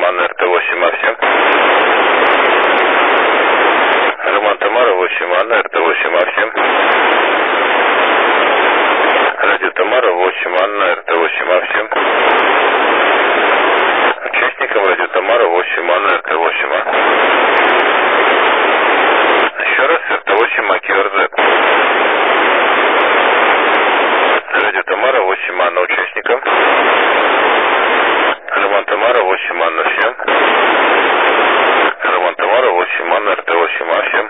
Анна РТ-8, а всем. Роман Тамара 8, Анна РТ-8, а всем. Радио Тамара 8, Анна РТ-8, а всем. Участникам радио Тамара 8, Анна РТ-8, а. Еще раз РТ-8, а КРЗ. Радио Тамара 8, Анна участникам. Роман Тамара 8, Анна всем. Роман Тамара 8, Анна РТ-8, а всем.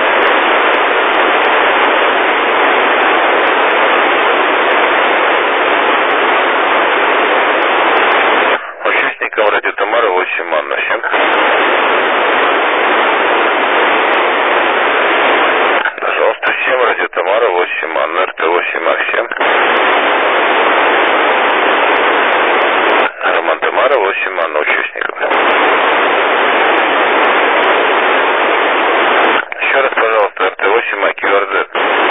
Участникам радио Тамара 8, Анна всем. Пожалуйста, всем радио Тамара 8, Анна РТ-8, а всем. Роман Тамара 8, Анна участников. Еще раз, пожалуйста, РТ-8, АКРЗ.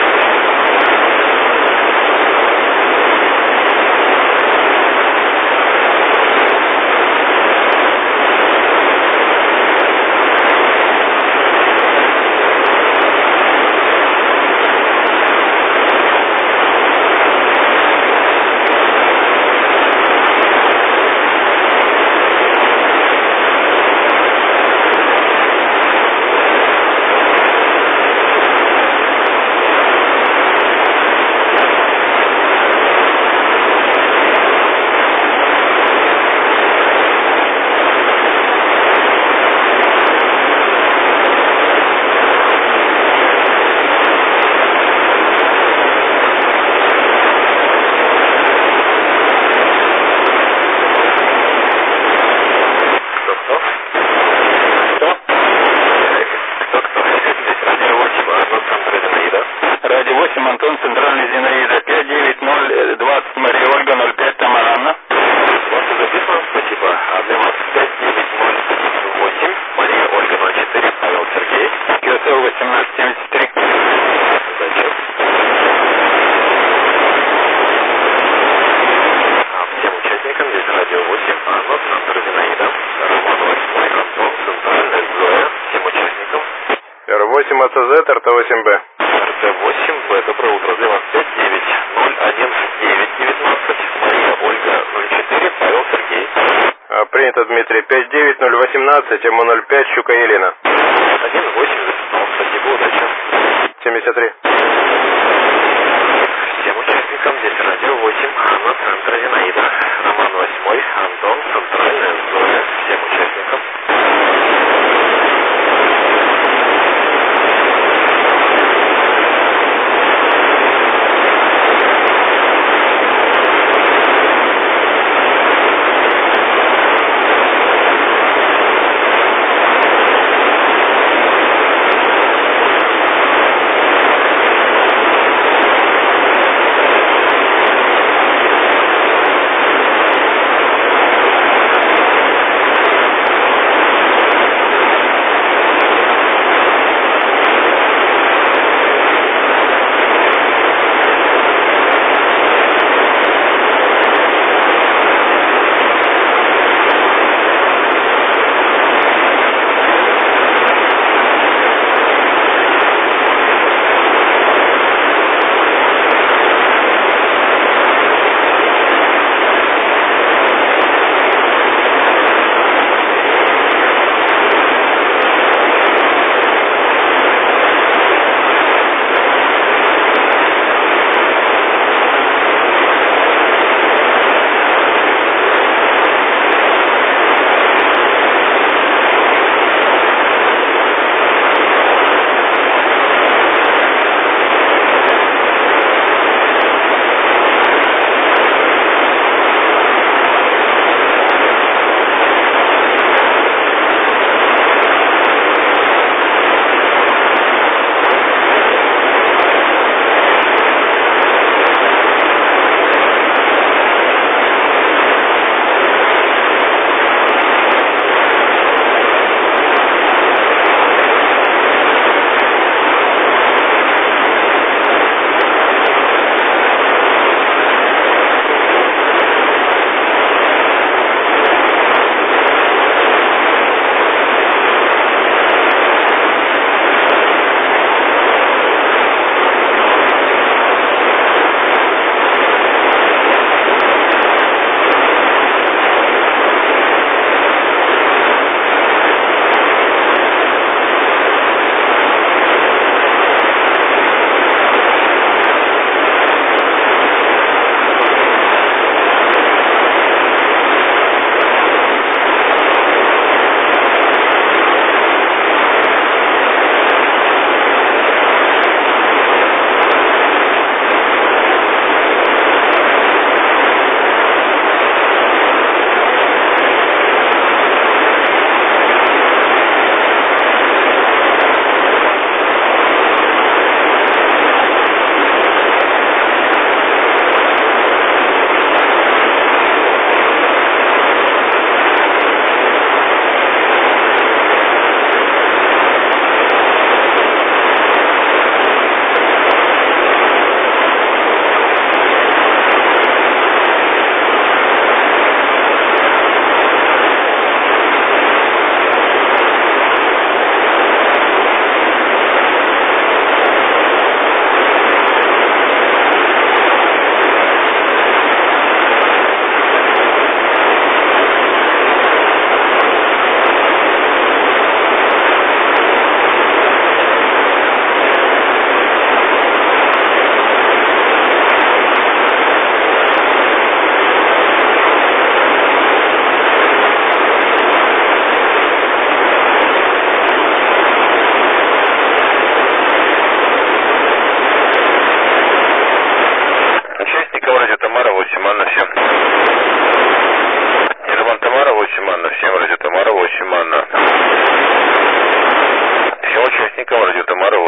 Антон, центральный Зинаида, 59020, Мария Ольга, 05, Тамара Анна. Вас записано, спасибо. А для вас 59008, Мария Ольга, 04, Павел Сергей. КСЛ 1873. Зачем? Всем участникам здесь радио 8, Анна, центр Зинаида, Роман 8, Антон, центральная Зоя, всем участникам. Р8 АЦЗ, РТ-8Б. РТ-8Б, доброе утро, для вас 59019, Мария Ольга, 04, Павел Сергей. Принято, Дмитрий. 59018, МО05, Щука Елена. 1-8, записал, спасибо, удачи. 73. Всем участникам здесь радио 8, Анна, центр Зинаида, Роман 8, Антон, центральная Зоя, всем участникам.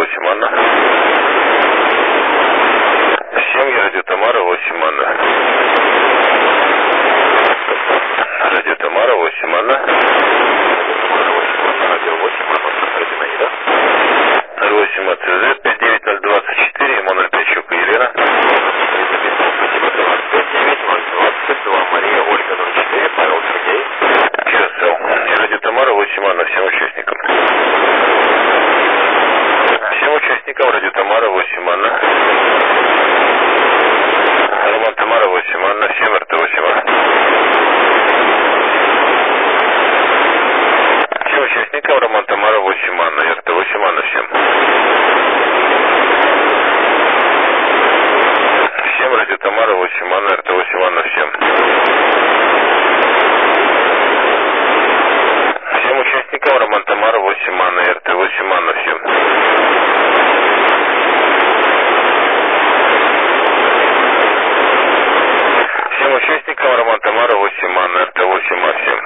8 Анна. Семья, радио Тамара, 8 Анна. Радио Тамара, 8 Анна. Радио 8 Анна, центр Зинаида. 08 АЦЗ, 59024, МО-05 Щука Елена. Спасибо, 259-022, Мария Ольга, 04, Павел Сергей. Кирасел. Радио Тамара, 8 Анна, всем участникам. Всем участникам радио Тамара, 8 Анна. Роман Тамара, 8 Анна, всем РТ-8 А. Всем участникам Роман Тамара, 8 Анна, РТ-8 Анна, всем. Всем радио Тамара, 8 Анна, РТ-8 Анна, всем. Всем участникам Роман Тамара, 8 Анна, РТ-8 Анна, всем. Всем участникам Роман Тамара, 8 Анна, РТ-8 А, всем.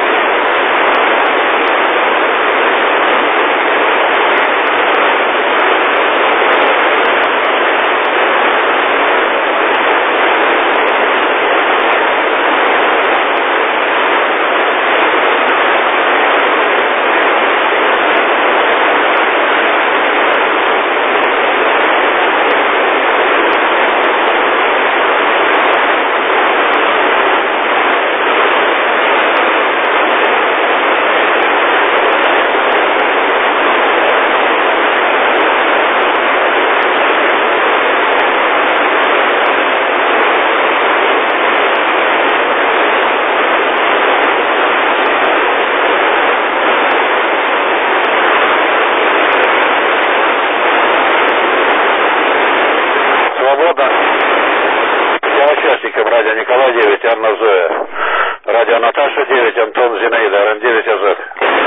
Радио Николай 9, Анна Зоя. Радио Наташа 9, Антон Зинаида, РН9 АЗ.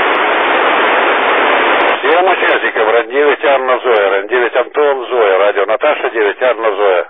Всем участникам РН9, Анна Зоя, РН9 Антон Зоя, радио Наташа 9, Анна Зоя.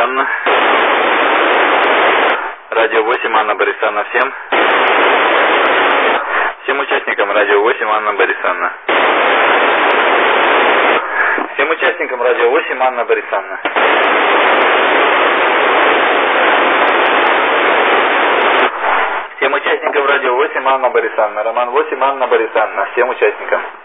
Анна. Радио 8, Анна Борисовна, всем. Всем участникам Радио 8, Анна Борисовна. Всем участникам Радио 8, Анна Борисовна. Всем участникам Радио 8, Анна Борисовна. Роман 8, Анна Борисовна. Всем участникам.